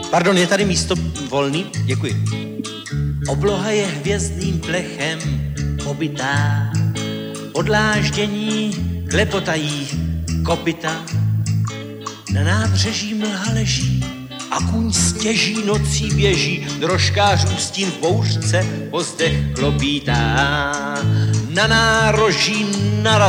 Pardon, je tady místo volný? Děkuji. Obloha je hvězdným plechem pobytá. Podláždění klepotají kopyta. Na nábřeží mlha leží a kůň stěží nocí běží. Drožkářů stín v bouřce po zdech klopítá. Na nároží